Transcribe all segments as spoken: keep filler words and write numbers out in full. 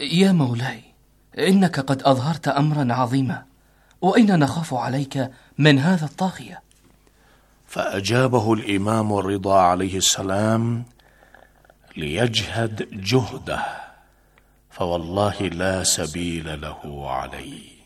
يا مولاي، إنك قد أظهرت أمرا عظيما، وأين نخاف عليك من هذا الطاغية؟ فأجابه الإمام الرضا عليه السلام ليجهد جهده، فوالله لا سبيل له عليه.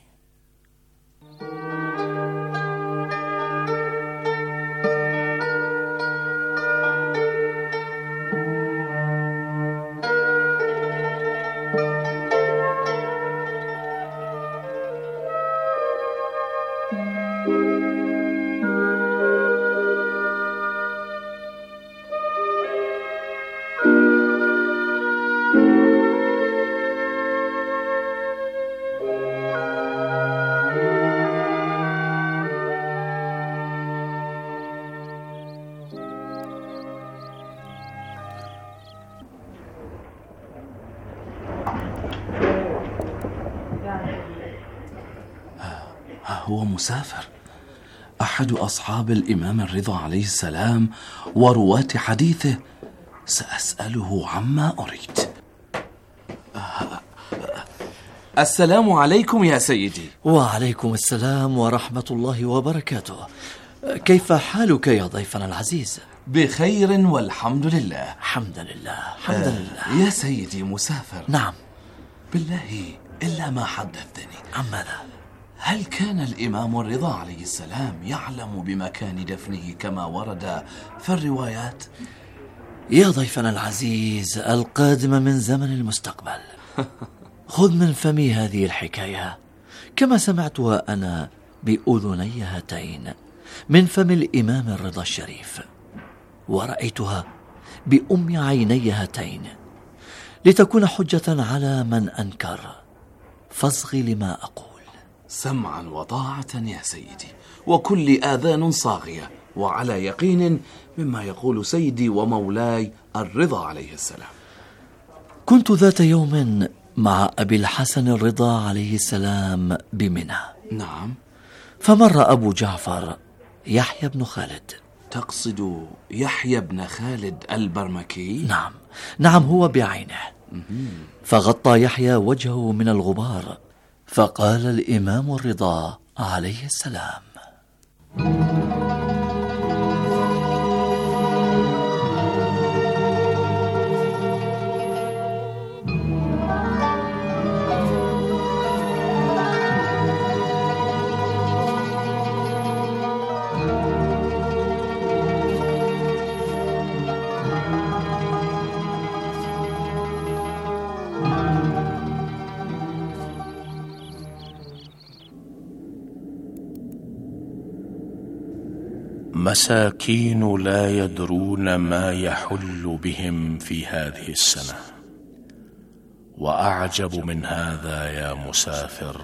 هو مسافر، أحد أصحاب الإمام الرضا عليه السلام ورواة حديثه. سأسأله عما أريد. السلام عليكم يا سيدي. وعليكم السلام ورحمة الله وبركاته. كيف حالك يا ضيفنا العزيز؟ بخير والحمد لله. حمد لله حمد آه لله. يا سيدي مسافر. نعم. بالله إلا ما حدثتني. عن ماذا؟ هل كان الإمام الرضا عليه السلام يعلم بمكان دفنه كما ورد في الروايات؟ يا ضيفنا العزيز القادم من زمن المستقبل، خذ من فمي هذه الحكاية كما سمعتها أنا بأذني هاتين من فم الإمام الرضا الشريف، ورأيتها بأم عيني هاتين لتكون حجة على من أنكر. فاصغ لما أقول. سمعا وطاعة يا سيدي، وكل آذان صاغية وعلى يقين مما يقول سيدي ومولاي الرضا عليه السلام. كنت ذات يوم مع أبي الحسن الرضا عليه السلام بمنى. نعم. فمر أبو جعفر يحيى بن خالد. تقصد يحيى بن خالد البرمكي؟ نعم نعم هو بعينه. فغطى يحيى وجهه من الغبار، فقال الإمام الرضا عليه السلام: مساكين لا يدرون ما يحل بهم في هذه السنة. وأعجب من هذا يا مسافر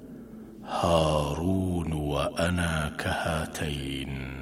هارون وأنا كهاتين.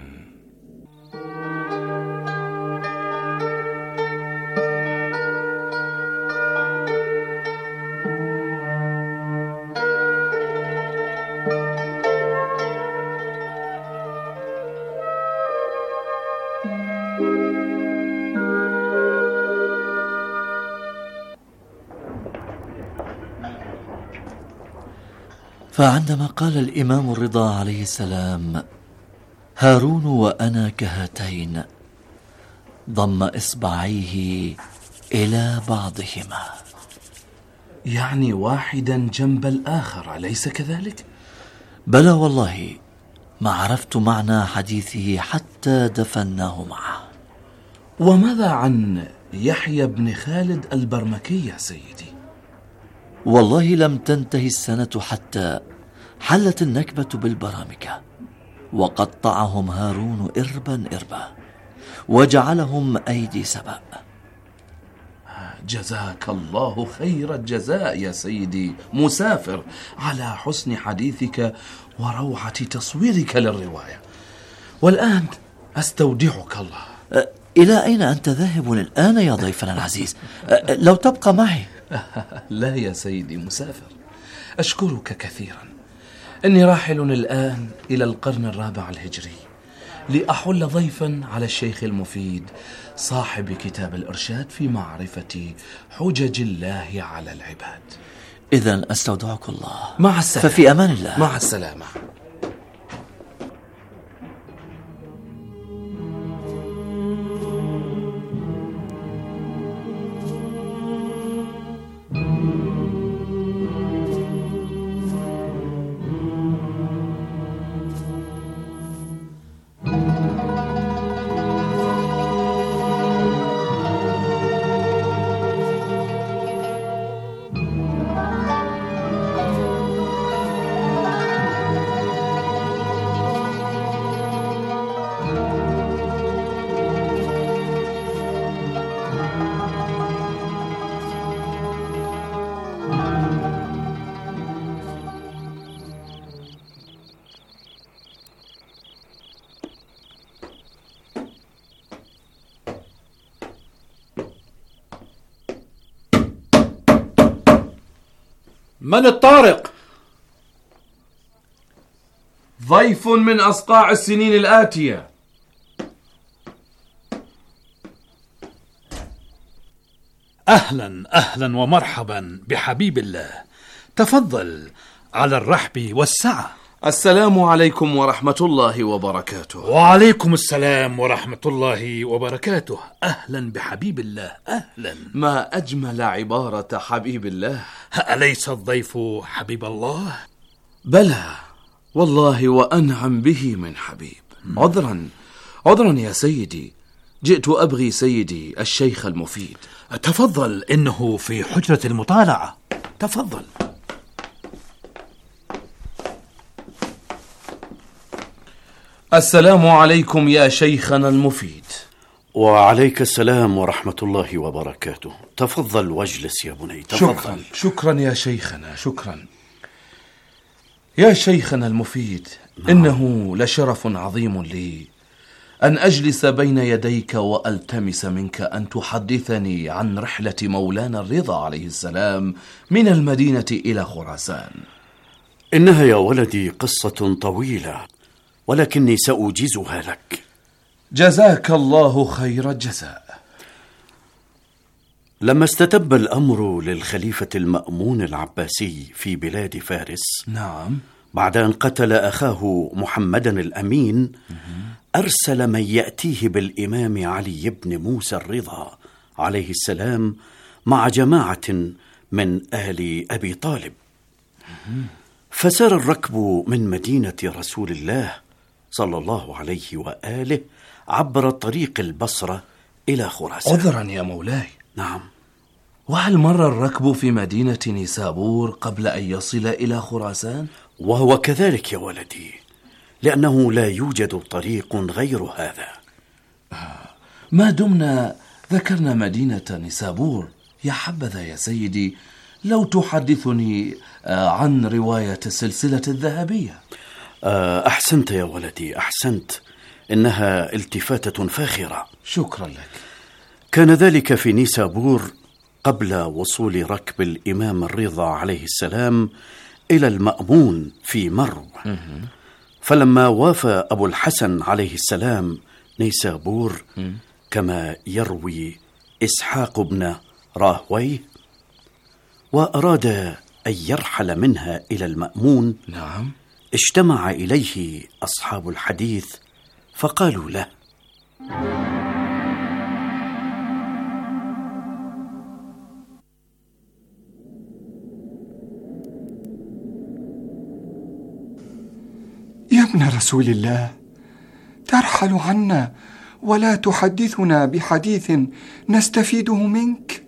فعندما قال الإمام الرضا عليه السلام هارون وأنا كهاتين، ضم إصبعيه إلى بعضهما. يعني واحدا جنب الآخر، أليس كذلك؟ بلى والله، ما عرفت معنى حديثه حتى دفناه معه. وماذا عن يحيى بن خالد البرمكي يا سيدي؟ والله لم تنتهي السنة حتى حلت النكبة بالبرامكة، وقطعهم هارون إربا إربا وجعلهم أيدي سبأ. جزاك الله خير الجزاء يا سيدي مسافر على حسن حديثك وروعة تصويرك للرواية. والآن أستودعك الله. أه إلى أين أنت ذاهب الآن يا ضيفنا العزيز؟ أه لو تبقى معي. لا يا سيدي مسافر، أشكرك كثيرا. إني راحل الآن إلى القرن الرابع الهجري لأحل ضيفا على الشيخ المفيد صاحب كتاب الإرشاد في معرفة حجج الله على العباد. إذن أستودعك الله. مع السلامة. ففي أمان الله. مع السلامة. من الطارق؟ ضيف من أصقاع السنين الآتية. أهلا أهلا ومرحبا بحبيب الله، تفضل على الرحب والسعة. السلام عليكم ورحمة الله وبركاته. وعليكم السلام ورحمة الله وبركاته. أهلا بحبيب الله، أهلا. ما أجمل عبارة حبيب الله. أليس الضيف حبيب الله؟ بلى والله، وأنعم به من حبيب. عذرا عذرا يا سيدي، جئت أبغي سيدي الشيخ المفيد. تفضل، إنه في حجرة المطالعة. تفضل. السلام عليكم يا شيخنا المفيد. وعليك السلام ورحمة الله وبركاته. تفضل واجلس يا بني، تفضل. شكرا شكرا يا شيخنا، شكرا يا شيخنا المفيد. نعم. إنه لشرف عظيم لي أن أجلس بين يديك وألتمس منك أن تحدثني عن رحلة مولانا الرضا عليه السلام من المدينة إلى خراسان. إنها يا ولدي قصة طويلة، ولكني سأوجزها لك. جزاك الله خير الجزاء. لما استتب الأمر للخليفة المأمون العباسي في بلاد فارس، نعم، بعد أن قتل أخاه محمدا الأمين، أرسل من يأتيه بالإمام علي بن موسى الرضا عليه السلام مع جماعة من آل أبي طالب. فسار الركب من مدينة رسول الله صلى الله عليه وآله عبر طريق البصرة إلى خراسان. عذرا يا مولاي. نعم. وهل مر الركب في مدينة نيسابور قبل أن يصل إلى خراسان؟ وهو كذلك يا ولدي، لأنه لا يوجد طريق غير هذا. ما دمنا ذكرنا مدينة نيسابور، يا حبذا يا سيدي لو تحدثني عن رواية السلسلة الذهبية. أحسنت يا ولدي، أحسنت. إنها التفاتة فاخرة. شكرا لك. كان ذلك في نيسابور قبل وصول ركب الإمام الرضا عليه السلام إلى المأمون في مرو. فلما وافى أبو الحسن عليه السلام نيسابور، كما يروي إسحاق بن راهويه، وأراد أن يرحل منها إلى المأمون، نعم، اجتمع إليه أصحاب الحديث فقالوا له: يا ابن رسول الله، ترحل عنا ولا تحدثنا بحديث نستفيده منك.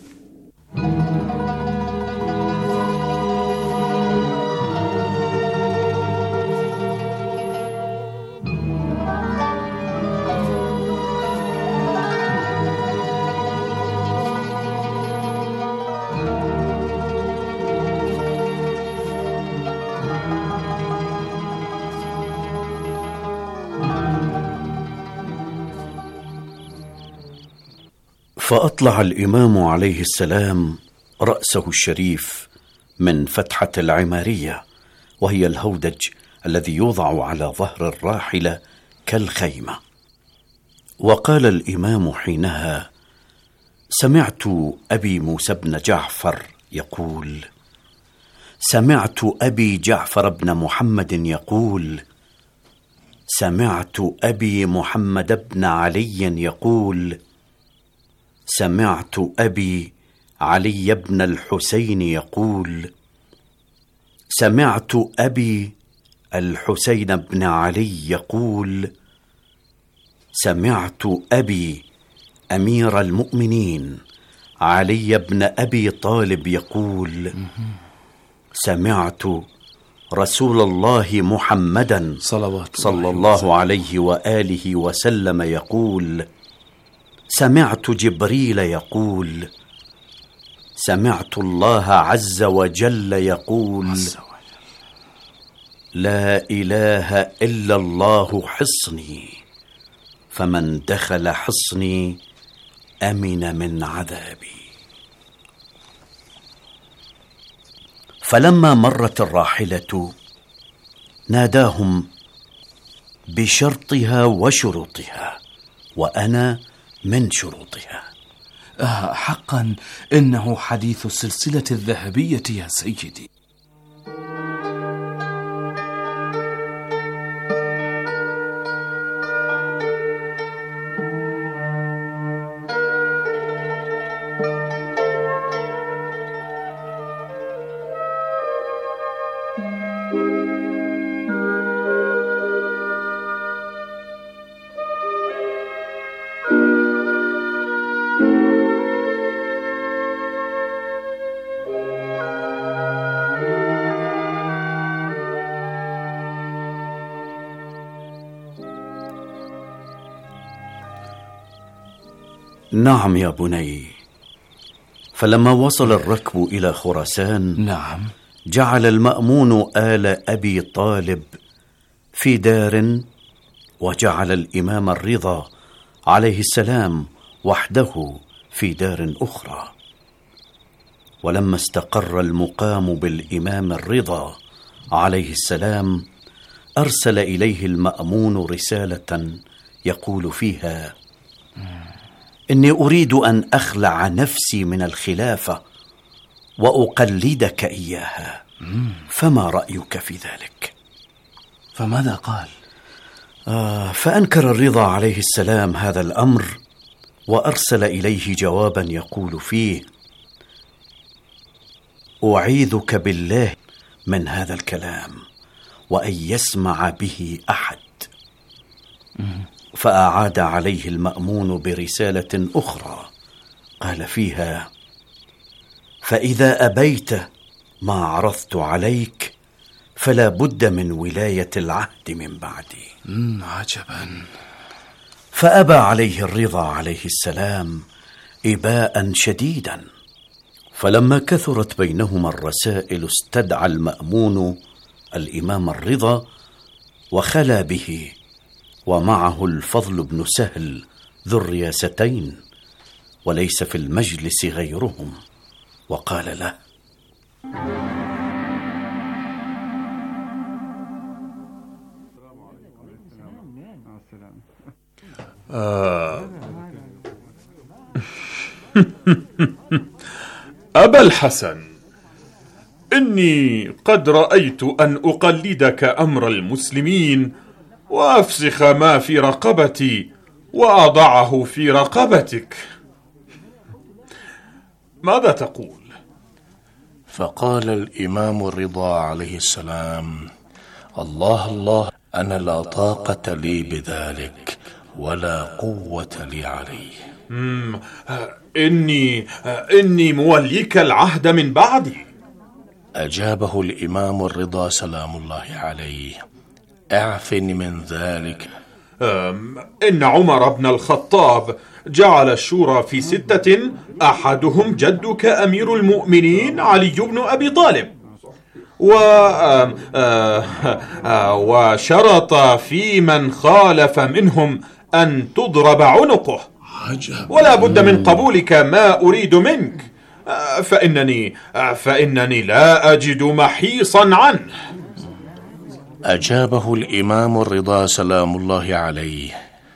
فأطلع الإمام عليه السلام رأسه الشريف من فتحة العمارية، وهي الهودج الذي يوضع على ظهر الراحلة كالخيمة. وقال الإمام حينها: سمعت أبي موسى بن جعفر يقول سمعت أبي جعفر بن محمد يقول سمعت أبي محمد بن علي يقول سمعت أبي علي بن الحسين يقول سمعت أبي الحسين بن علي يقول سمعت أبي أمير المؤمنين علي بن أبي طالب يقول سمعت رسول الله محمدا صلى الله عليه وآله وسلم يقول سمعت جبريل يقول سمعت الله عز وجل يقول لا إله إلا الله حصني فمن دخل حصني أمن من عذابي. فلما مرت الراحلة ناداهم بشرطها وشروطها، وأنا من شروطها. آه حقا إنه حديث السلسلة الذهبية يا سيدي. نعم يا بني. فلما وصل الركب إلى خراسان نعم جعل المأمون آل أبي طالب في دار، وجعل الإمام الرضا عليه السلام وحده في دار أخرى. ولما استقر المقام بالإمام الرضا عليه السلام أرسل إليه المأمون رسالة يقول فيها إني أريد أن أخلع نفسي من الخلافة وأقلدك إياها، فما رأيك في ذلك؟ فماذا قال؟ آه فأنكر الرضا عليه السلام هذا الأمر، وأرسل إليه جوابا يقول فيه أعيذك بالله من هذا الكلام وأن يسمع به أحد. فأعاد عليه المأمون برسالة أخرى قال فيها فإذا أبيت ما عرضت عليك فلا بد من ولاية العهد من بعدي. عجبا. فأبى عليه الرضا عليه السلام إباء شديدا. فلما كثرت بينهما الرسائل استدعى المأمون الإمام الرضا وخلى به، ومعه الفضل بن سهل ذو الرياستين، وليس في المجلس غيرهم، وقال له آه. أبا الحسن، إني قد رأيت أن أقلدك أمر المسلمين وأفسخ ما في رقبتي وأضعه في رقبتك. ماذا تقول؟ فقال الإمام الرضا عليه السلام الله الله، أنا لا طاقة لي بذلك ولا قوة لي عليه. مم. إني إني موليك العهد من بعدي. أجابه الإمام الرضا سلام الله عليه اعفني من ذلك. إن عمر بن الخطاب جعل الشورى في ستة، أحدهم جدك أمير المؤمنين علي بن أبي طالب، و وشرط في من خالف منهم أن تضرب عنقه، ولا بد من قبولك ما أريد منك، فإنني فإنني لا أجد محيصا عنه. أجابه الإمام الرضا سلام الله عليه: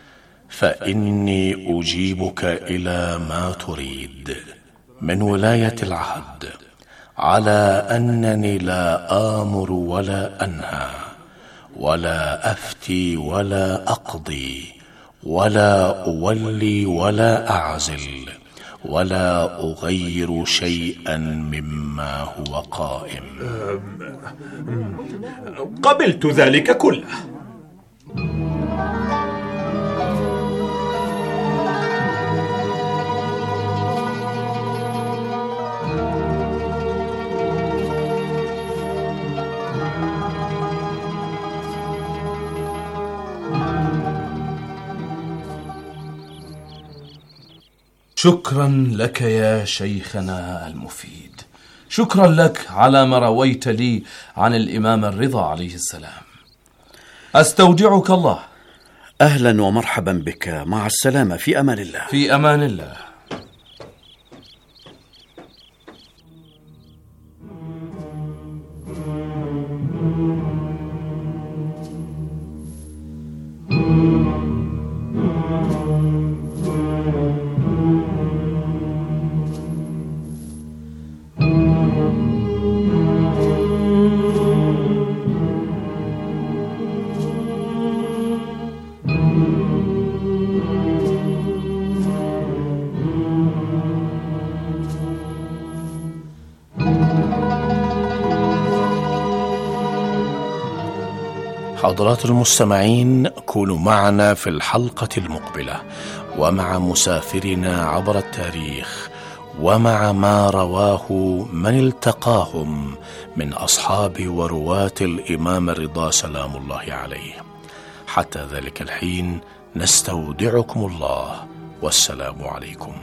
فإني أجيبك إلى ما تريد من ولاية العهد، على أنني لا آمر ولا أنهى، ولا أفتي ولا أقضي، ولا أولي ولا أعزل، ولا أغير شيئا مما هو قائم. قبلت ذلك كله. شكرا لك يا شيخنا المفيد، شكرا لك على ما رويت لي عن الإمام الرضا عليه السلام. أستودعك الله. أهلا ومرحبا بك، مع السلامة، في أمان الله. في أمان الله. حضرات المستمعين، كونوا معنا في الحلقة المقبلة ومع مسافرنا عبر التاريخ، ومع ما رواه من التقاهم من أصحاب ورواة الإمام الرضا سلام الله عليه. حتى ذلك الحين نستودعكم الله، والسلام عليكم.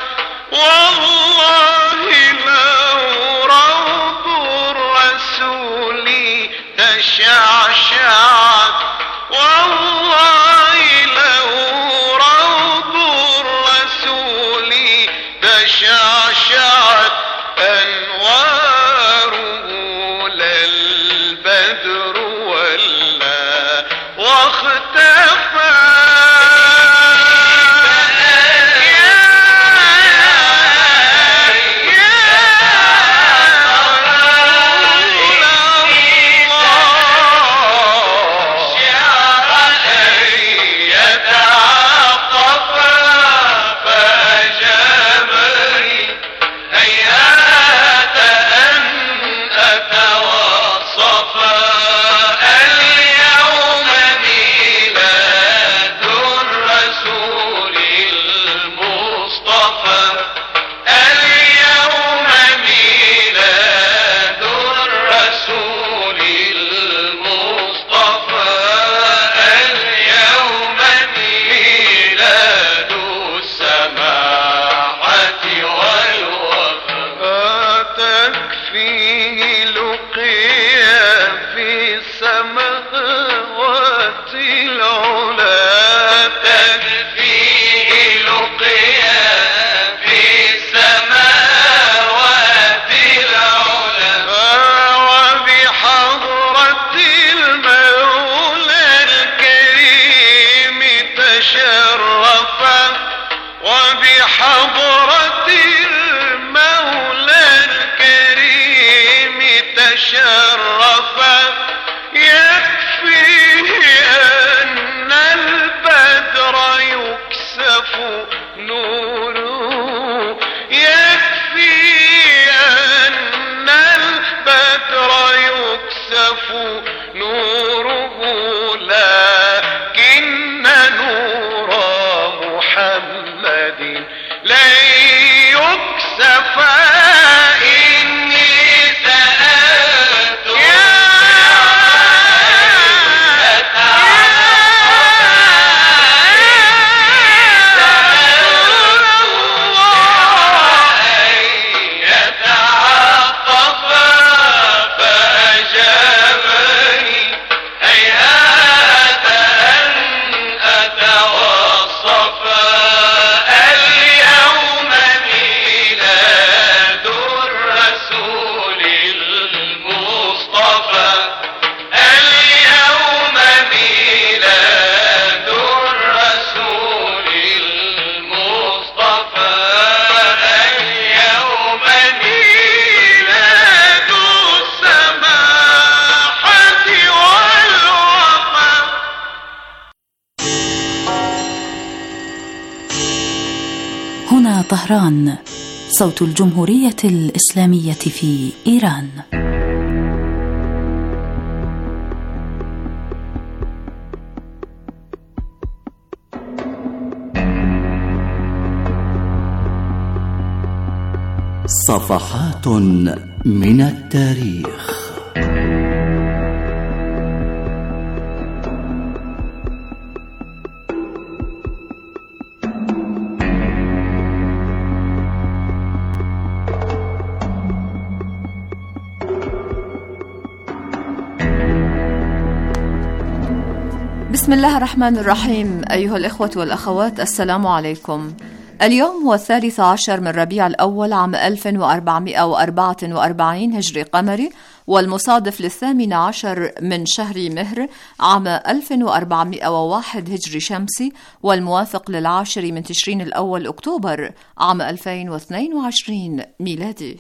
والله لو روض الرسول تشعشعت والله لو روض الرسول تشعشعت أنواره للبدر ولا واختفى وبحضرة المولى الكريم تشرف يكفيه أن البدر يكسف نوره يكفيه أن البدر يكسف نوره لكن نور محمد لن يكسف إني سألت يا طهران، صوت الجمهورية الإسلامية في إيران. صفحات من التاريخ. بسم الله الرحمن الرحيم. أيها الإخوة والأخوات، السلام عليكم. اليوم هو الثالث عشر من ربيع الأول عام ألف وأربعمائة وأربعة وأربعين هجري قمري، والمصادف للثامن عشر من شهر مهر عام ألف وأربعمائة وواحد هجري شمسي، والموافق للعاشر من تشرين الأول أكتوبر عام ألفين واثنين وعشرين ميلادي.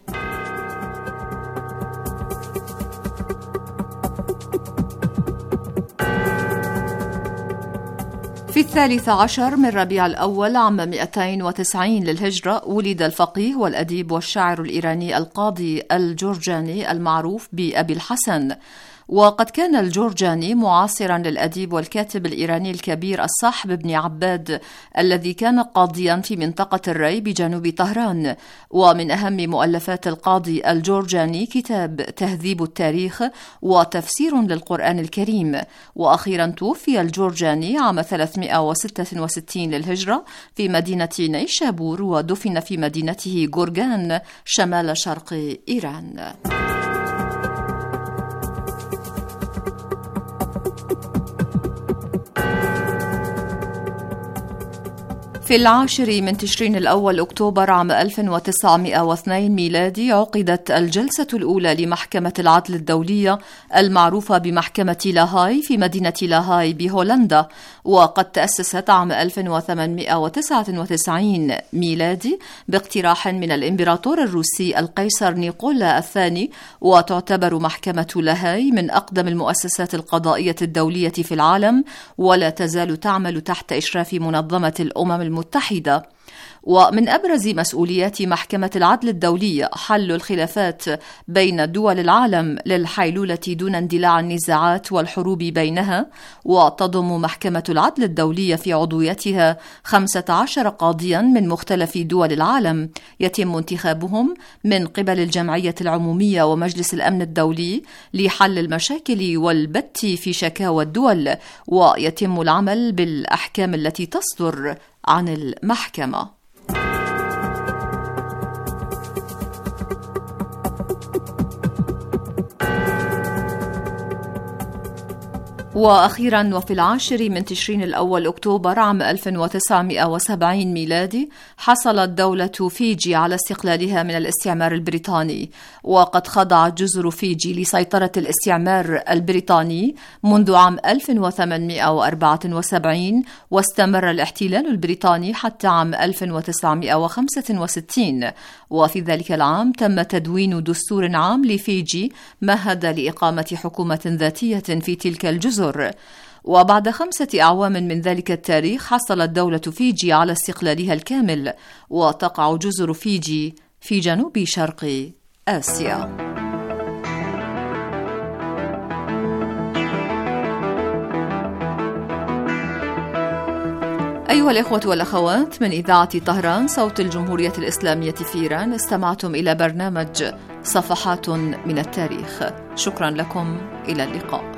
في الثالث عشر من ربيع الأول عام مئتين وتسعين للهجرة ولد الفقيه والأديب والشاعر الإيراني القاضي الجرجاني المعروف بأبي الحسن. وقد كان الجرجاني معاصرا للأديب والكاتب الإيراني الكبير الصاحب بن عباد الذي كان قاضيا في منطقة الري بجنوب طهران. ومن أهم مؤلفات القاضي الجرجاني كتاب تهذيب التاريخ وتفسير للقرآن الكريم. وأخيرا توفي الجرجاني عام ثلاثمائة وستة وستين للهجرة في مدينة نيشابور، ودفن في مدينته جورجان شمال شرق إيران. في العاشر من تشرين الأول أكتوبر عام ألف وتسعمائة واثنين ميلادي عقدت الجلسة الأولى لمحكمة العدل الدولية المعروفة بمحكمة لاهاي في مدينة لاهاي بهولندا، وقد تأسست عام ألف وثمانمائة وتسعة وتسعين ميلادي باقتراح من الإمبراطور الروسي القيصر نيقولا الثاني، وتعتبر محكمة لاهاي من أقدم المؤسسات القضائية الدولية في العالم، ولا تزال تعمل تحت إشراف منظمة الأمم المتحدة. ومن أبرز مسؤوليات محكمة العدل الدولية حل الخلافات بين دول العالم للحيلولة دون اندلاع النزاعات والحروب بينها، وتضم محكمة العدل الدولية في عضويتها خمسة عشر قاضيا من مختلف دول العالم، يتم انتخابهم من قبل الجمعية العمومية ومجلس الأمن الدولي لحل المشاكل والبت في شكاوى الدول، ويتم العمل بالأحكام التي تصدر عن المحكمة. وأخيرا وفي العاشر من تشرين الأول أكتوبر عام ألف وتسعمائة وسبعين ميلادي حصلت دولة فيجي على استقلالها من الاستعمار البريطاني، وقد خضعت جزر فيجي لسيطرة الاستعمار البريطاني منذ عام ألف وثمانمائة وأربعة وسبعين، واستمر الاحتلال البريطاني حتى عام ألف وتسعمائة وخمسة وستين، وفي ذلك العام تم تدوين دستور عام لفيجي مهد لإقامة حكومة ذاتية في تلك الجزر. وبعد خمسة أعوام من ذلك التاريخ حصلت دولة فيجي على استقلالها الكامل، وتقع جزر فيجي في جنوب شرق آسيا. أيها الإخوة والأخوات، من إذاعة طهران صوت الجمهورية الإسلامية في إيران استمعتم إلى برنامج صفحات من التاريخ. شكرا لكم، إلى اللقاء.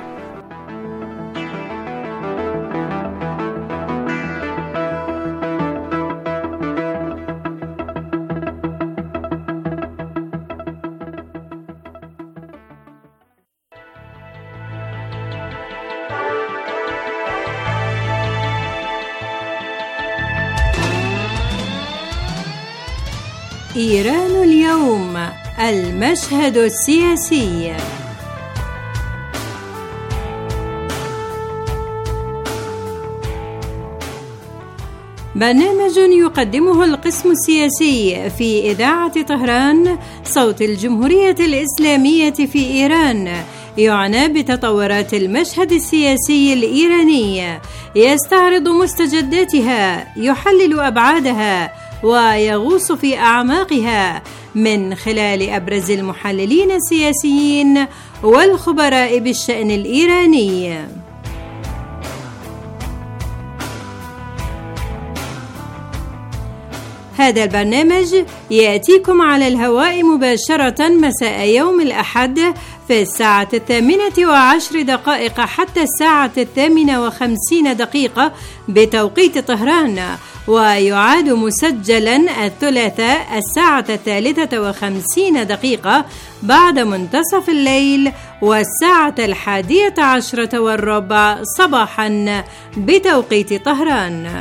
إيران اليوم، المشهد السياسي. برنامج يقدمه القسم السياسي في إذاعة طهران صوت الجمهورية الإسلامية في إيران، يعنى بتطورات المشهد السياسي الإيراني، يستعرض مستجداتها، يحلل أبعادها، ويغوص في أعماقها من خلال أبرز المحللين السياسيين والخبراء بالشأن الإيراني. هذا البرنامج يأتيكم على الهواء مباشرة مساء يوم الأحد في الساعة الثامنة وعشر دقائق حتى الساعة الثامنة وخمسين دقيقة بتوقيت طهران، ويعاد مسجلا الثلاثاء الساعة الثالثة وخمسين دقيقة بعد منتصف الليل، والساعة الحادية عشرة والربع صباحا بتوقيت طهران.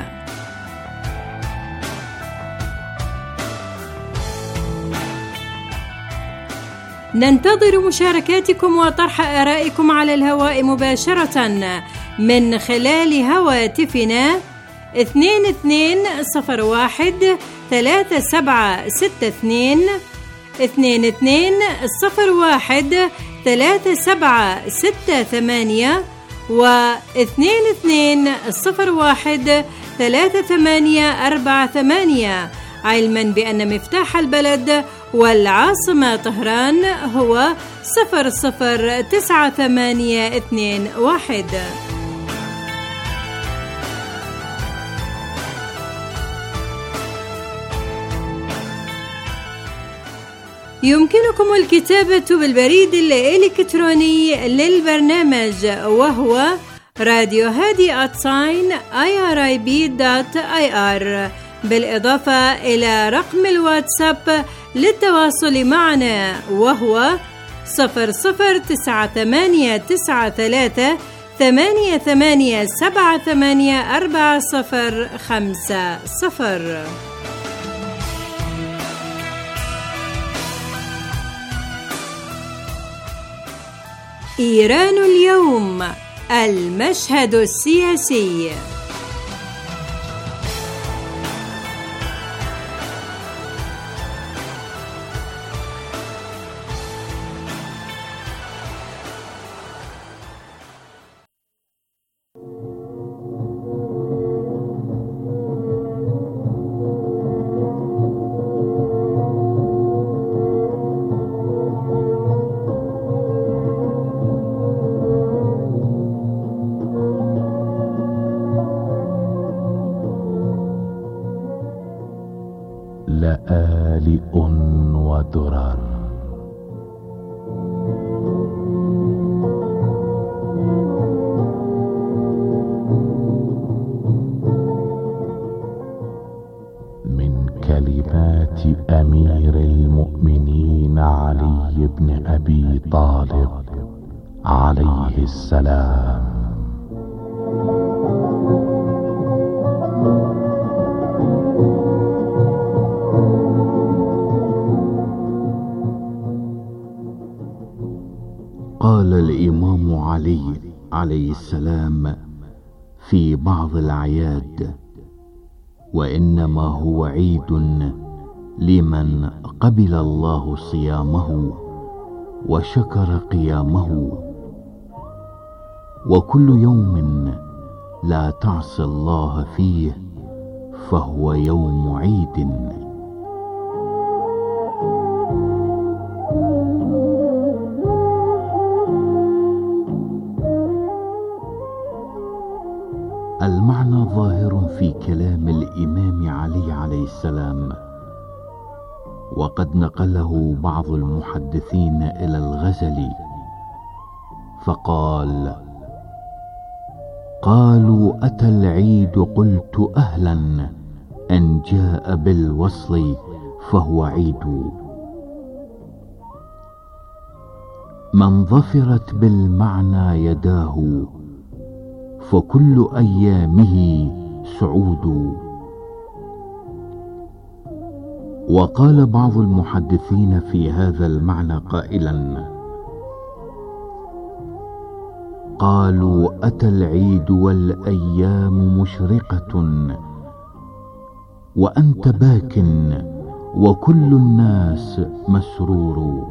ننتظر مشاركاتكم وطرح آرائكم على الهواء مباشرة من خلال هواتفنا اثنين اثنين صفر واحد ثلاثة سبعة ستة اثنين اثنين اثنين صفر واحد ثلاثة سبعة ستة ثمانية واثنين اثنين صفر واحد ثلاثة ثمانية أربعة ثمانية، علما بأن مفتاح البلد والعاصمة طهران هو صفر صفر تسعة ثمانية اثنين واحد. يمكنكم الكتابة بالبريد الإلكتروني للبرنامج، وهو راديو هادي آت ساين آي آر آي بي دوت آي آر، بالإضافة إلى رقم الواتساب للتواصل معنا، وهو صفر صفر تسعة ثمانية تسعة ثلاثة ثمانية ثمانية سبعة ثمانية أربعة صفر خمسة صفر. إيران اليوم، المشهد السياسي. لآلئ ودرر، من كلمات أمير المؤمنين علي بن أبي طالب عليه السلام. قال الإمام علي عليه السلام في بعض الأعياد: وإنما هو عيد لمن قبل الله صيامه وشكر قيامه، وكل يوم لا تعصي الله فيه فهو يوم عيد. المعنى ظاهر في كلام الإمام علي عليه السلام، وقد نقله بعض المحدثين إلى الغزلي فقال: قالوا أتى العيد قلت أهلا، أن جاء بالوصل فهو عيد. من ظفرت بالمعنى يداه فكل أيامه سعود. وقال بعض المحدثين في هذا المعنى قائلا: قالوا أتى العيد والأيام مشرقة وأنت باك وكل الناس مسرور.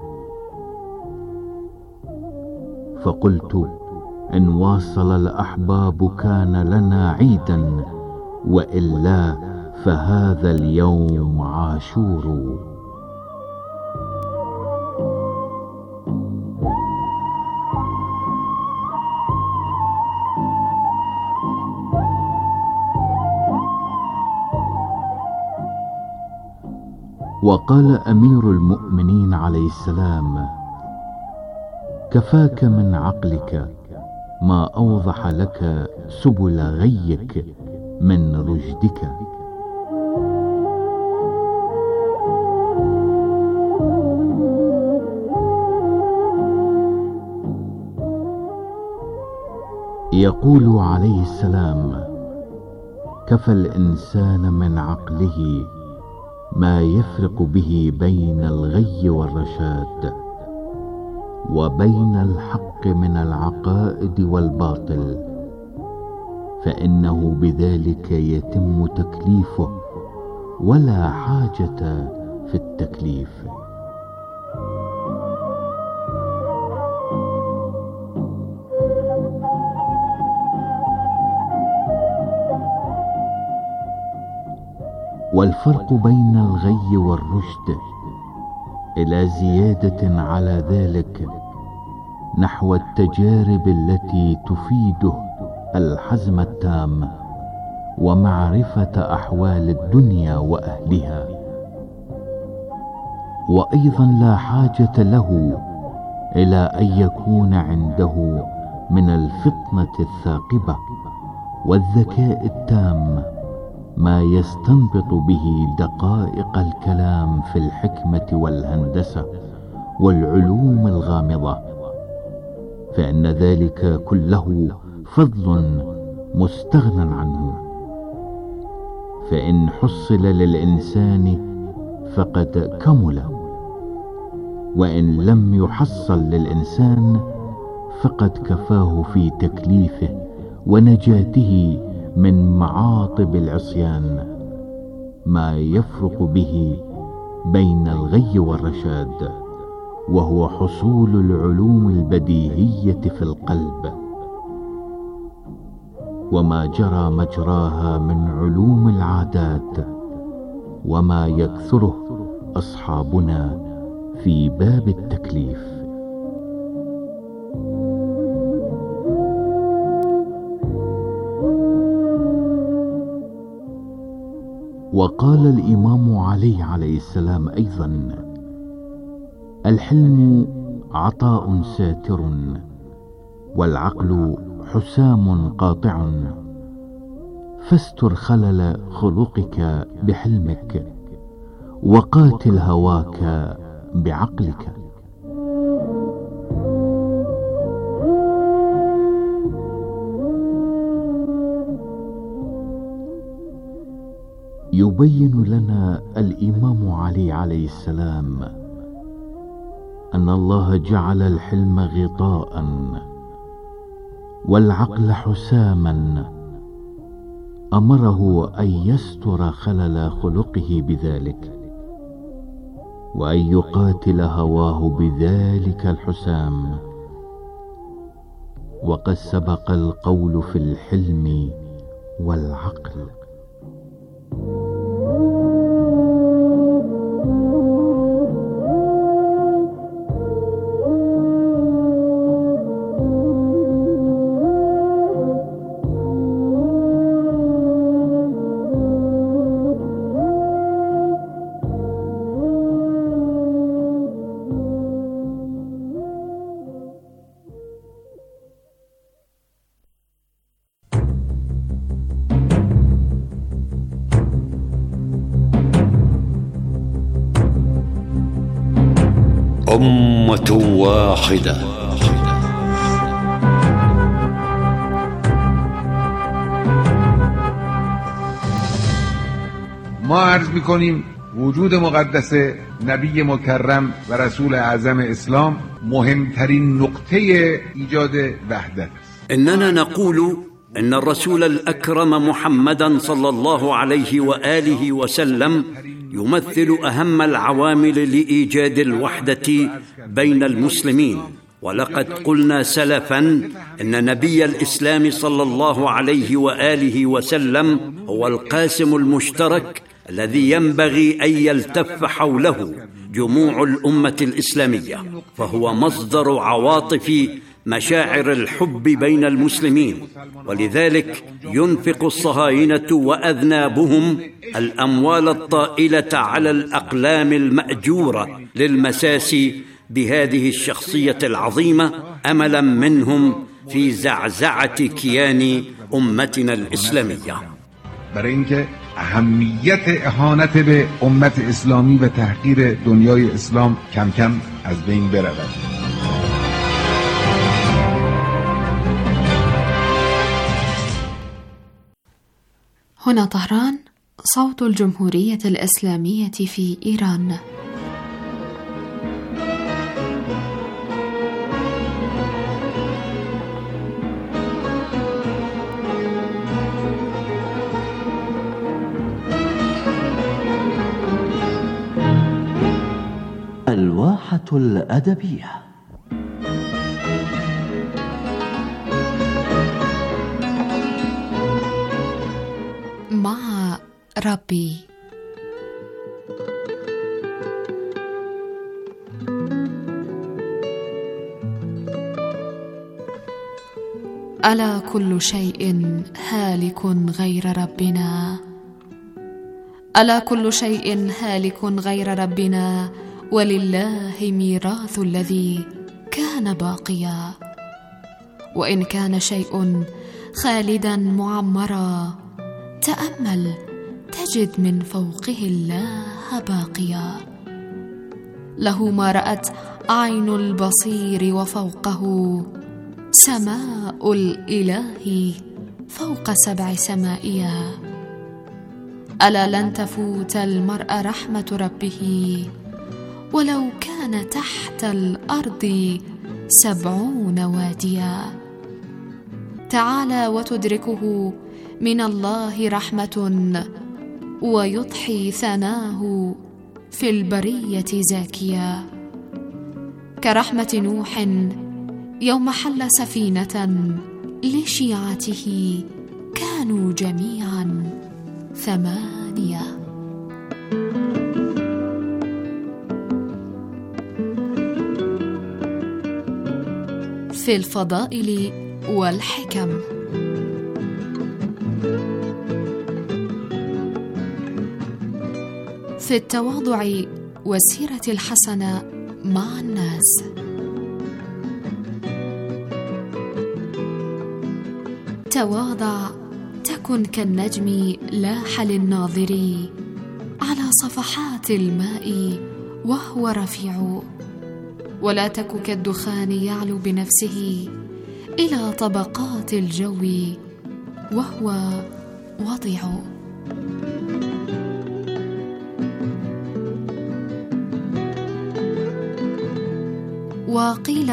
فقلت: إن واصل الأحباب كان لنا عيدا، وإلا فهذا اليوم عاشور. وقال أمير المؤمنين عليه السلام: كفاك من عقلك ما أوضح لك سبل غيك من رشدك. يقول عليه السلام: كفى الإنسان من عقله ما يفرق به بين الغي والرشاد، وبين الحق من العقائد والباطل، فإنه بذلك يتم تكليفه ولا حاجة في التكليف. والفرق بين الغي والرشد إلى زيادة على ذلك نحو التجارب التي تفيده الحزم التام ومعرفة أحوال الدنيا وأهلها. وأيضا لا حاجة له إلى أن يكون عنده من الفطنة الثاقبة والذكاء التام ما يستنبط به دقائق الكلام في الحكمة والهندسة والعلوم الغامضة، فإن ذلك كله فضل مستغنى عنه، فإن حصل للإنسان فقد كمل، وإن لم يحصل للإنسان فقد كفاه في تكليفه ونجاته من معاطب العصيان ما يفرق به بين الغي والرشاد، وهو حصول العلوم البديهية في القلب، وما جرى مجراها من علوم العادات، وما يكثره أصحابنا في باب التكليف. وقال الإمام علي عليه السلام أيضا: الحلم عطاء ساتر، والعقل حسام قاطع، فاستر خلل خلقك بحلمك، وقاتل هواك بعقلك. يبين لنا الإمام علي عليه السلام أن الله جعل الحلم غطاء والعقل حساما، أمره أن يستر خلل خلقه بذلك، وأن يقاتل هواه بذلك الحسام. وقد سبق القول في الحلم والعقل. أمة واحدة. ما عرض میکنیم وجود مقدس نبی مکرم و رسول اعظم اسلام مهمترین نقطه ایجاد وحدت است. إننا نقول إن الرسول الأكرم محمدا صلى الله عليه وآله وسلم يمثل أهم العوامل لإيجاد الوحدة بين المسلمين. ولقد قلنا سلفا إن نبي الإسلام صلى الله عليه وآله وسلم هو القاسم المشترك الذي ينبغي أن يلتف حوله جموع الأمة الإسلامية، فهو مصدر عواطف مشاعر الحب بين المسلمين. ولذلك ينفق الصهاينة وأذنابهم الأموال الطائلة على الأقلام المأجورة للمساس بهذه الشخصية العظيمة، أملا منهم في زعزعة كيان أمتنا الإسلامية. برای اینکه اهمیت اهانت به امت اسلامی و تحقیر دنیای اسلام کم کم از بین برود. هنا طهران، صوت الجمهورية الإسلامية في إيران. الواحة الأدبية. مع ربي. ألا كل شيء هالك غير ربنا، ألا كل شيء هالك غير ربنا، ولله ميراث الذي كان باقيا. وإن كان شيء خالدا معمرا، تأمل تجد من فوقه الله باقيا. له ما رأت عين البصير، وفوقه سماء الإله فوق سبع سمائيا. ألا لن تفوت المرء رحمة ربه ولو كان تحت الأرض سبعون واديا. تعالى وتدركه من الله رحمة ويضحي ثناه في البرية زاكيا. كرحمة نوح يوم حل سفينة لشيعته كانوا جميعا ثمانية. في الفضائل والحكم. في التواضع والسيرة الحسنة مع الناس. تواضع تكن كالنجم لاح للناظر على صفحات الماء وهو رفيع، ولا تك كالدخان يعلو بنفسه إلى طبقات الجو وهو وضيع. وقيل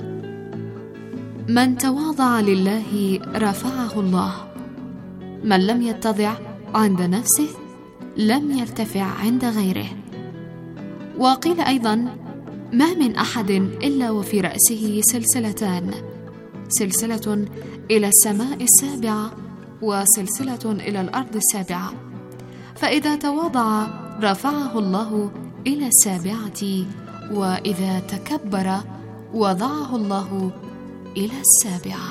من تواضع لله رفعه الله، من لم يتضع عند نفسه لم يرتفع عند غيره. وقيل أيضا ما من أحد إلا وفي رأسه سلسلتان، سلسلة إلى السماء السابعة وسلسلة إلى الأرض السابعة، فإذا تواضع رفعه الله إلى السابعة، وإذا تكبر وضعه الله إلى السابعة.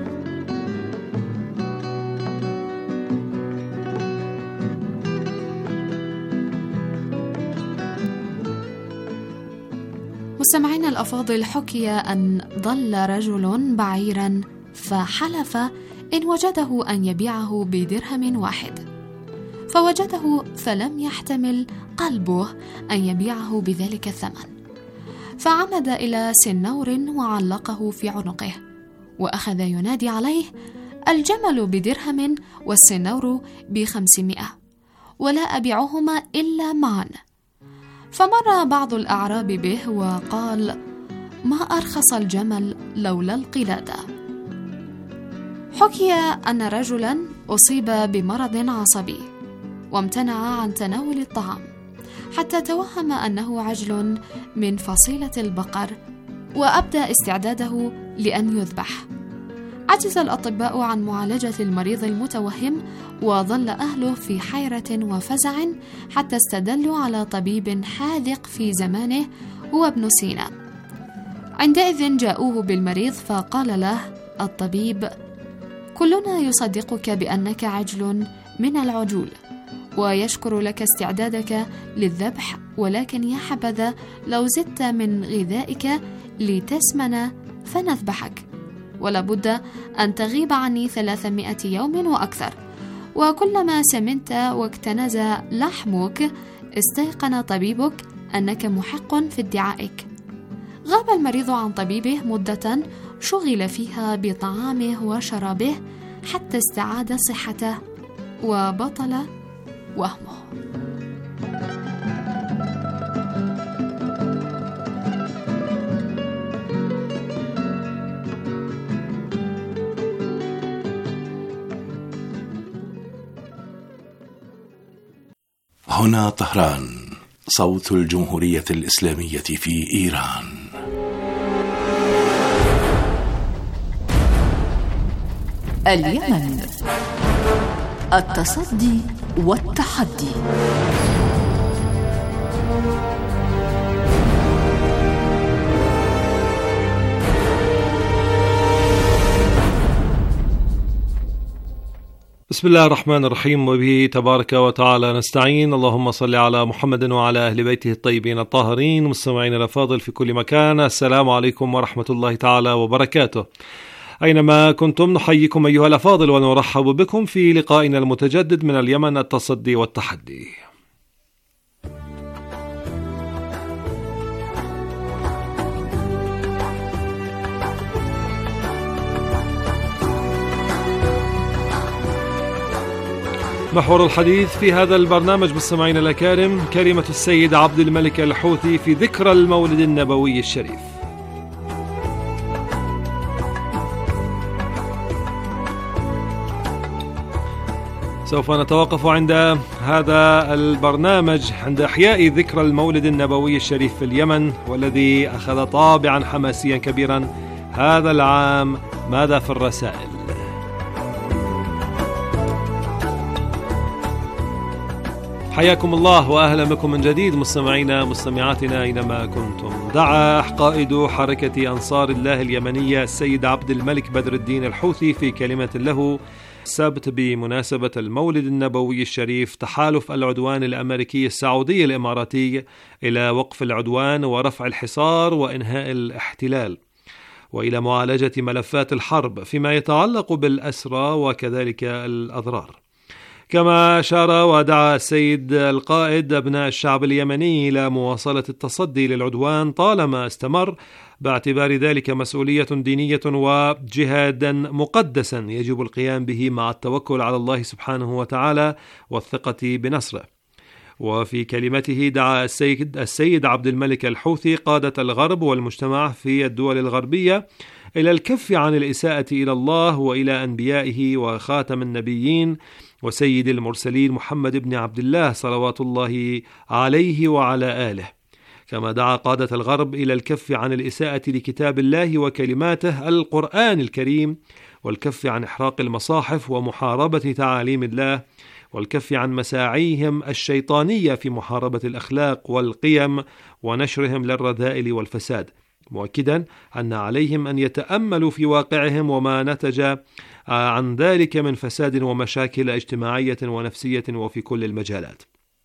مستمعينا الأفاضل، حكي أن ضل رجل بعيرا فحلف إن وجده أن يبيعه بدرهم واحد، فوجده فلم يحتمل قلبه أن يبيعه بذلك الثمن، فعمد إلى سنور وعلقه في عنقه، وأخذ ينادي عليه: الجمل بدرهم والسنور بخمسمائة، ولا أبيعهما إلا معا. فمر بعض الأعراب به وقال: ما أرخص الجمل لولا القلادة. حكي أن رجلا أصيب بمرض عصبي وامتنع عن تناول الطعام حتى توهم أنه عجل من فصيلة البقر، وأبدى استعداده لأن يذبح. عجز الأطباء عن معالجة المريض المتوهم، وظل أهله في حيرة وفزع حتى استدلوا على طبيب حاذق في زمانه هو ابن سينا. عندئذ جاءوه بالمريض، فقال له الطبيب: كلنا يصدقك بأنك عجل من العجول، ويشكر لك استعدادك للذبح، ولكن يا حبذا لو زدت من غذائك لتسمن فنذبحك، ولا بد أن تغيب عني ثلاثمائة يوم وأكثر، وكلما سمنت واكتنز لحمك استيقن طبيبك أنك محق في ادعائك. غاب المريض عن طبيبه مدة شغل فيها بطعامه وشرابه حتى استعاد صحته وبطل وهمه. هنا طهران، صوت الجمهورية الإسلامية في إيران. اليمن، التصدي والتحدي. بسم الله الرحمن الرحيم، وبه تبارك وتعالى نستعين. اللهم صل على محمد وعلى أهل بيته الطيبين الطاهرين. مستمعين الأفاضل في كل مكان، السلام عليكم ورحمة الله تعالى وبركاته. أينما كنتم نحييكم أيها الأفاضل ونرحب بكم في لقائنا المتجدد من اليمن، التصدي والتحدي. محور الحديث في هذا البرنامج مستمعينا الأكارم كلمة السيد عبد الملك الحوثي في ذكرى المولد النبوي الشريف. سوف نتوقف عند هذا البرنامج عند إحياء ذكرى المولد النبوي الشريف في اليمن، والذي أخذ طابعا حماسيا كبيرا هذا العام. ماذا في الرسائل؟ حياكم الله وأهلا بكم من جديد مستمعينا مستمعاتنا أينما كنتم. دعا قائد حركة أنصار الله اليمنية السيد عبد الملك بدر الدين الحوثي في كلمة له السبت بمناسبة المولد النبوي الشريف تحالف العدوان الأمريكي السعودي الإماراتي إلى وقف العدوان ورفع الحصار وإنهاء الاحتلال، وإلى معالجة ملفات الحرب فيما يتعلق بالأسرى وكذلك الأضرار. كما أشار ودعا السيد القائد أبناء الشعب اليمني إلى مواصلة التصدي للعدوان طالما استمر، باعتبار ذلك مسؤولية دينية وجهادا مقدسا يجب القيام به مع التوكل على الله سبحانه وتعالى والثقة بنصره. وفي كلمته دعا السيد, السيد عبد الملك الحوثي قادة الغرب والمجتمع في الدول الغربية إلى الكف عن الإساءة إلى الله وإلى أنبيائه وخاتم النبيين وسيد المرسلين محمد بن عبد الله صلوات الله عليه وعلى آله. كما دعا قادة الغرب إلى الكف عن الإساءة لكتاب الله وكلماته القرآن الكريم، والكف عن إحراق المصاحف ومحاربة تعاليم الله، والكف عن مساعيهم الشيطانية في محاربة الأخلاق والقيم ونشرهم للرذائل والفساد، مؤكدا أن عليهم أن يتأملوا في واقعهم وما نتج عن ذلك من فساد ومشاكل اجتماعية ونفسية وفي كل المجالات.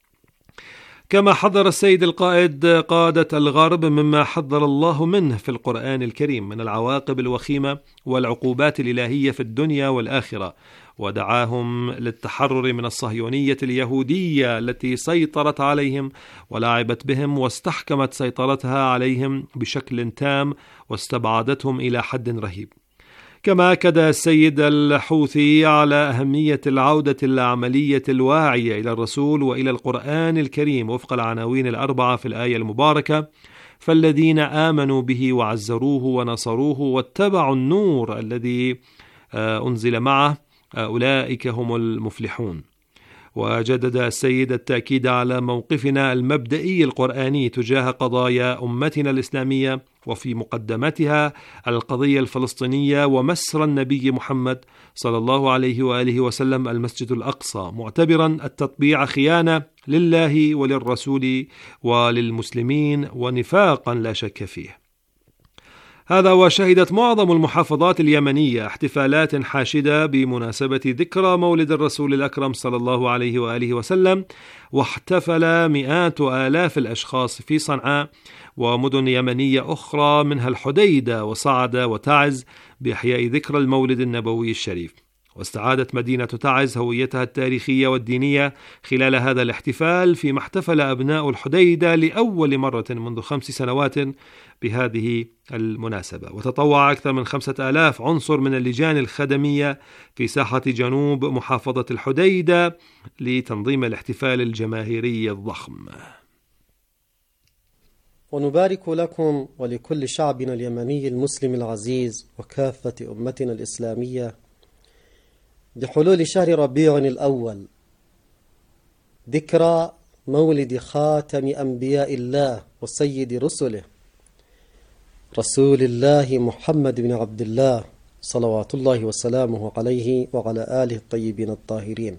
كما حذر السيد القائد قادة الغرب مما حذر الله منه في القرآن الكريم من العواقب الوخيمة والعقوبات الإلهية في الدنيا والآخرة، ودعاهم للتحرر من الصهيونية اليهودية التي سيطرت عليهم ولعبت بهم واستحكمت سيطرتها عليهم بشكل تام واستبعدتهم إلى حد رهيب. كما أكد السيد الحوثي على أهمية العودة العملية الواعية إلى الرسول وإلى القرآن الكريم وفق العناوين الأربعة في الآية المباركة: فالذين آمنوا به وعزروه ونصروه واتبعوا النور الذي أنزل معه أولئك هم المفلحون. وجدد السيد التأكيد على موقفنا المبدئي القرآني تجاه قضايا أمتنا الإسلامية، وفي مقدمتها القضية الفلسطينية ومسر النبي محمد صلى الله عليه وآله وسلم المسجد الأقصى، معتبرا التطبيع خيانة لله وللرسول وللمسلمين ونفاقا لا شك فيه. هذا وشهدت معظم المحافظات اليمنية احتفالات حاشدة بمناسبة ذكرى مولد الرسول الأكرم صلى الله عليه وآله وسلم، واحتفل مئات آلاف الأشخاص في صنعاء ومدن يمنية أخرى منها الحديدة وصعدة وتعز بإحياء ذكرى المولد النبوي الشريف. واستعادت مدينة تعز هويتها التاريخية والدينية خلال هذا الاحتفال، فيما احتفل أبناء الحديدة لأول مرة منذ خمس سنوات بهذه المناسبة. وتطوع أكثر من خمسة آلاف عنصر من اللجان الخدمية في ساحة جنوب محافظة الحديدة لتنظيم الاحتفال الجماهيري الضخم. ونبارك لكم ولكل شعبنا اليمني المسلم العزيز وكافة أمتنا الإسلامية بحلول شهر ربيع الأول ذكرى مولد خاتم أنبياء الله وسيد رسله رسول الله محمد بن عبد الله صلوات الله وسلامه عليه وعلى آله الطيبين الطاهرين.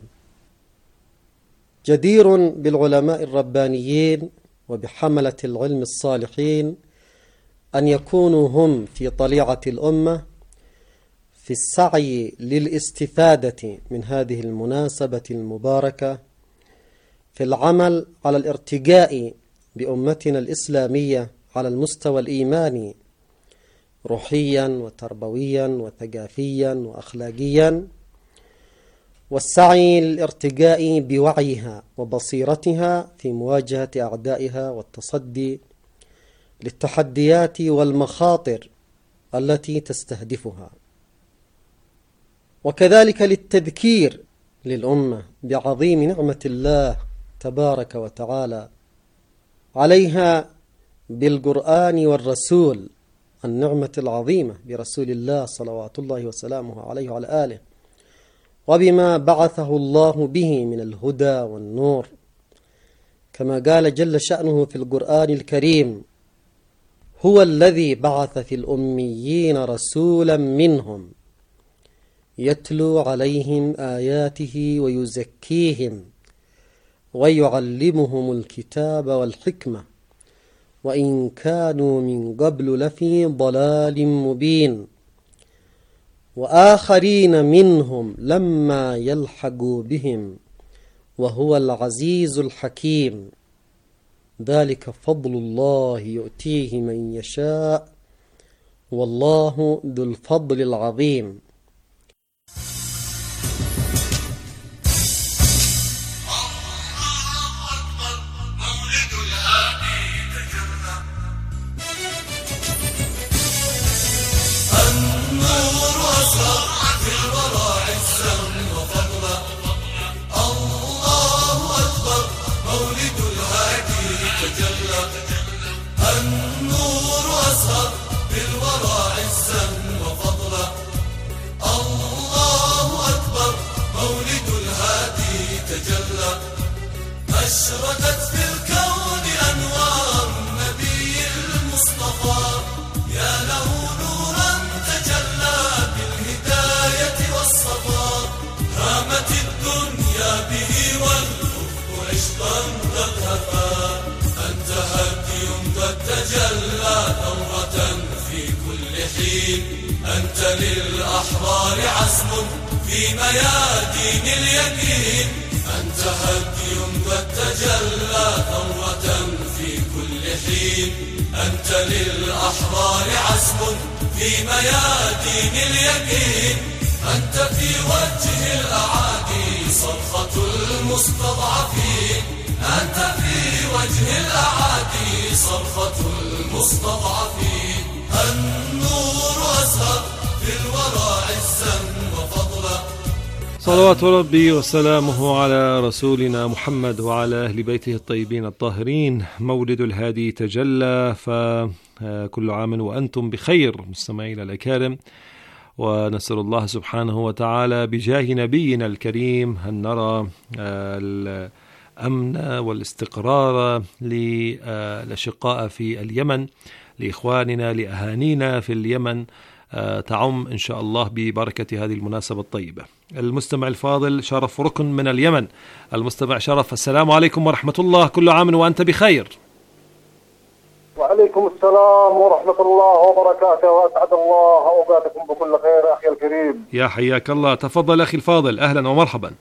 جدير بالعلماء الربانيين وبحملة العلم الصالحين أن يكونوا هم في طليعة الأمة في السعي للاستفادة من هذه المناسبة المباركة، في العمل على الارتقاء بأمتنا الإسلامية على المستوى الإيماني روحيا وتربويا وثقافيا وأخلاقيا، والسعي للارتقاء بوعيها وبصيرتها في مواجهة أعدائها والتصدي للتحديات والمخاطر التي تستهدفها، وكذلك للتذكير للأمة بعظيم نعمة الله تبارك وتعالى عليها بالقرآن والرسول، النعمة العظيمة برسول الله صلوات الله وسلامه عليه وعلى آله، وبما بعثه الله به من الهدى والنور، كما قال جل شأنه في القرآن الكريم: هو الذي بعث في الأميين رسولا منهم يتلو عليهم آياته ويزكيهم ويعلمهم الكتاب والحكمة وإن كانوا من قبل لفي ضلال مبين، وآخرين منهم لما يلحقوا بهم وهو العزيز الحكيم، ذلك فضل الله يؤتيه من يشاء والله ذو الفضل العظيم. أشرقت في الكون أنوار النبي المصطفى، يا له نورا تجلى بالهداية والصفا، هامت الدنيا به والأفق عشقا قد هفا، أنت هدي قد تجلى ثورة في كل حين، أنت للأحرار عزم في ميادين اليمين، أنت هدي قد تجلى ثورة في كل حين، أنت للأحرار عزم في ميادين اليمين، أنت في وجه الأعادي صرخة المستضعفين، أنت في وجه الأعادي صرخة المستضعفين، النور أزهر في الورى عزا وفضلا. صلوات ربي وسلامه على رسولنا محمد وعلى أهل بيته الطيبين الطاهرين. مولد الهادي تجلى، فكل عام وأنتم بخير مستمعينا الأكارم، ونسأل الله سبحانه وتعالى بجاه نبينا الكريم أن نرى الأمن والاستقرار للأشقاء في اليمن، لإخواننا لأهانينا في اليمن، تعم إن شاء الله ببركة هذه المناسبة الطيبة. المستمع الفاضل شرف ركن من اليمن. المستمع شرف، السلام عليكم ورحمة الله، كل عام وأنت بخير. وعليكم السلام ورحمة الله وبركاته، وأسعد الله أوقاتكم بكل خير أخي الكريم. يا حياك الله، تفضل أخي الفاضل، أهلا ومرحبا.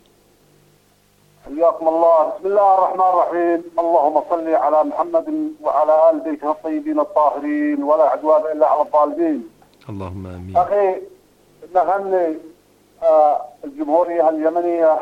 حياكم الله. بسم الله الرحمن الرحيم، اللهم صل على محمد وعلى آل بيته الطيبين الطاهرين، ولا عدوان إلا على الظالمين. اللهم آمين. أخي نهني آه الجمهورية اليمنية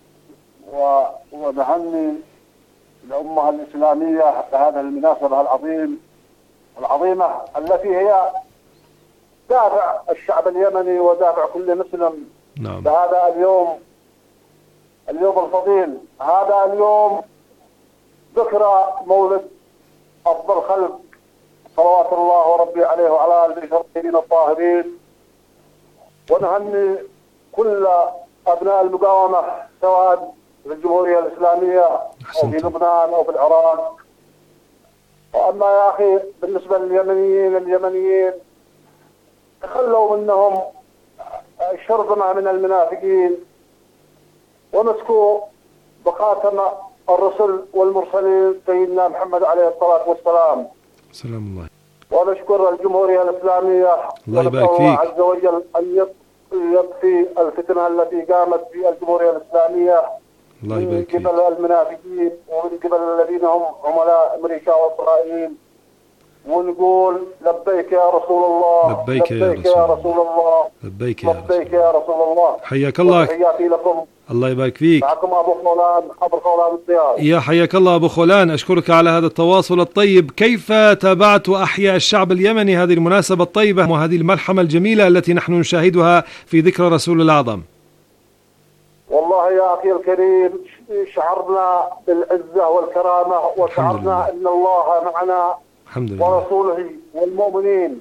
ونهني الأمة الإسلامية بهذه المناسبة العظيم العظيمة التي هي دافع الشعب اليمني ودافع كل مسلم. نعم. بهذا اليوم اليوم الفضيل، هذا اليوم ذكرى مولد أفضل خلق صلوات الله وربي عليه وعلى آل بيته الطيبين الطاهرين، ونهني كل أبناء المقاومة سواء في الجمهورية الإسلامية أو في لبنان أو في العراق. وأما يا أخي بالنسبة لليمنيين اليمنيين تخلوا منهم شرذمة من المنافقين ومسكوا بخاتم الرسل والمرسلين سيدنا محمد عليه الصلاة والسلام. سلام الله. ونشكر الجمهورية الإسلامية، الله يبارك فيك، عز وجل أن يطفي الفتنة التي قامت في الجمهورية الإسلامية من قبل المنافقين ومن قبل الذين هم عملاء أمريكا وإسرائيل، ونقول لبيك يا رسول الله، لبيك, لبيك يا, يا رسول رسول الله، لبيك يا لبيك يا رسول الله. حياك الله. تحياتي لكم. الله يبارك فيك. معكم أبو خولان، أبو خولان الطيار. يا حياك الله أبو خولان، أشكرك على هذا التواصل الطيب. كيف تابعت وأحيا الشعب اليمني هذه المناسبة الطيبة وهذه الملحمة الجميلة التي نحن نشاهدها في ذكرى رسول الأعظم؟ والله والله يا أخي الكريم شعرنا بالعزة والكرامة، وشعرنا أن الله معنا الحمد لله ورسوله والمؤمنين.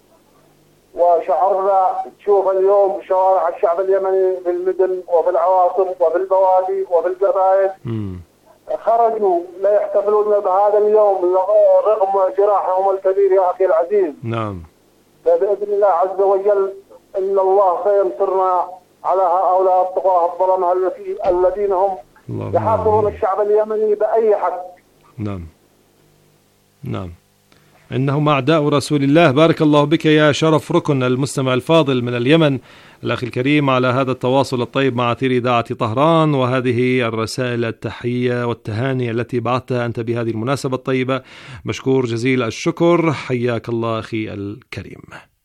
وشعرنا تشوف اليوم شوارع الشعب اليمني في المدن وفي العواصم وفي البوادي وفي القبائل خرجوا لا يحتفلون بهذا اليوم رغم جراحهم الكبير يا أخي العزيز. نعم. فبإذن الله عز وجل إن الله سينصرنا على هؤلاء الطغاة الظلمة الذين هم يحاصرون الشعب اليمني بأي حق. نعم نعم، إنهم أعداء رسول الله. بارك الله بك يا شرف ركن المستمع الفاضل من اليمن الأخ الكريم على هذا التواصل الطيب مع أثير إذاعة طهران، وهذه الرسائل التحية والتهاني التي بعثتها أنت بهذه المناسبة الطيبة. مشكور جزيل الشكر، حياك الله أخي الكريم.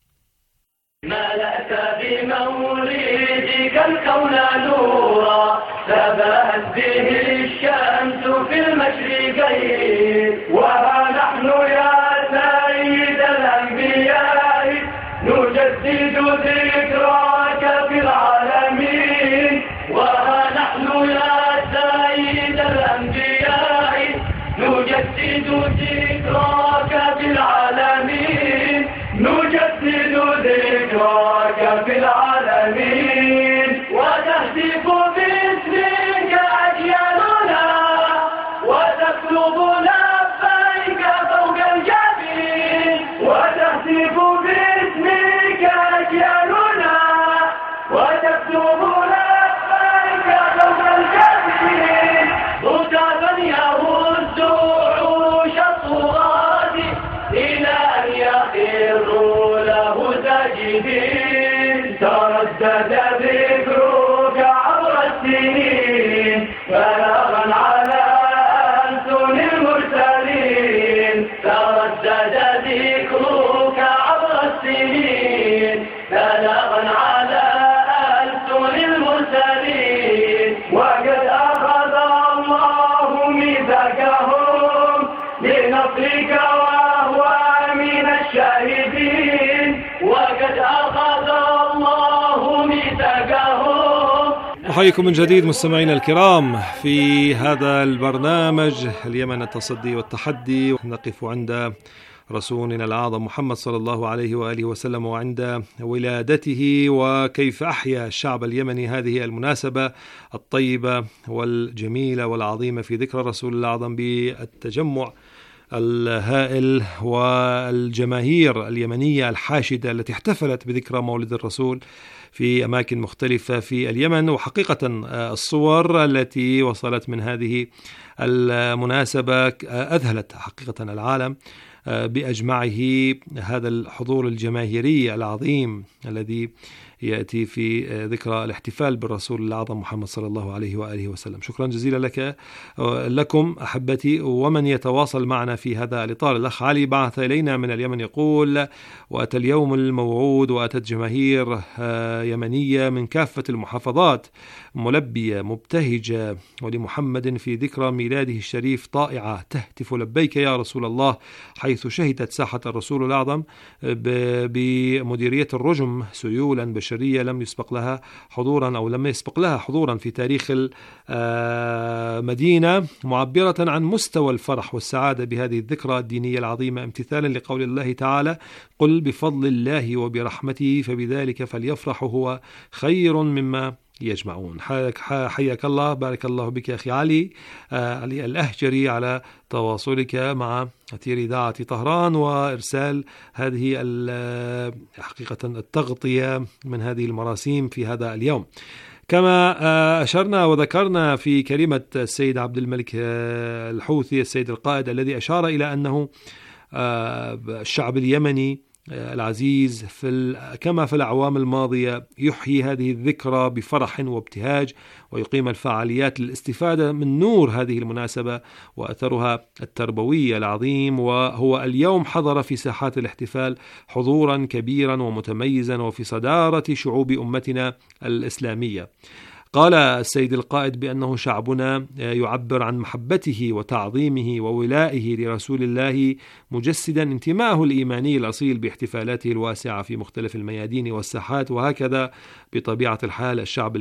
ملأت بمولدك الكون نورا، تباهت به الشمس في المشرقين، وها نحن يا سيد الأنبياء نجدد ذكراك في العالمين، وها نحن يا سيد الأنبياء نجدد ذكراك في العالمين، نجدد ذكراك في العالمين، وتهتف باسمك أجيالنا وتطلب لبيك فوق الجبين، وتهتف باسمك أجيالنا وتطلب لبيك فوق الجبين، رتبا يهز عروش الطغاة إلى أن يخروا له ساجدين، تردد ذكرك عبر السنين بلاغا على ألسن المرسلين، تردد ذكرك عبر السنين بلاغا على ألسن المرسلين، وقد أخذ الله ميثاقهم لنصرك الشاهدين، وقد أخذ الله ميثاقهم. أحييكم من جديد مستمعينا الكرام في هذا البرنامج اليمن التصدي والتحدي، نقف عند رسولنا الأعظم محمد صلى الله عليه وآله وسلم وعند ولادته، وكيف أحيا الشعب اليمني هذه المناسبة الطيبة والجميلة والعظيمة في ذكرى رسول الأعظم بالتجمع الهائل والجماهير اليمنية الحاشدة التي احتفلت بذكرى مولد الرسول في أماكن مختلفة في اليمن. وحقيقة الصور التي وصلت من هذه المناسبة أذهلت حقيقة العالم بأجمعه. هذا الحضور الجماهيري العظيم الذي يأتي في ذكرى الاحتفال بالرسول الأعظم محمد صلى الله عليه وآله وسلم. شكرا جزيلا لك لكم أحبتي ومن يتواصل معنا في هذا الإطار. الأخ علي بعث إلينا من اليمن يقول: وأتى اليوم الموعود، وأتت جماهير يمنية من كافة المحافظات ملبية مبتهجة ولمحمد في ذكرى ميلاده الشريف طائعة تهتف لبيك يا رسول الله، حيث شهدت ساحة الرسول الأعظم بمديرية الرجم سيولا بشرية لم يسبق لها حضورا أو لم يسبق لها حضورا في تاريخ المدينة، معبرة عن مستوى الفرح والسعادة بهذه الذكرى الدينية العظيمة، امتثالا لقول الله تعالى: قل بفضل الله وبرحمته فبذلك فليفرحوا هو خير مما يجمعون. حياك, حياك الله، بارك الله بك أخي علي آه علي الأهجري على تواصلك مع أثير إذاعة طهران وإرسال هذه حقيقة التغطية من هذه المراسيم في هذا اليوم. كما أشرنا وذكرنا في كلمة السيد عبد الملك الحوثي السيد القائد الذي أشار إلى أنه الشعب اليمني العزيز في كما في الأعوام الماضية يحيي هذه الذكرى بفرح وابتهاج ويقيم الفعاليات للاستفادة من نور هذه المناسبة وأثرها التربوي العظيم. وهو اليوم حضر في ساحات الاحتفال حضورا كبيرا ومتميزا وفي صدارة شعوب أمتنا الإسلامية. قال السيد القائد بأنه شعبنا يعبر عن محبته وتعظيمه وولائه لرسول الله، مجسدا انتماءه الإيماني الأصيل باحتفالاته الواسعة في مختلف الميادين والساحات. وهكذا بطبيعة الحال الشعب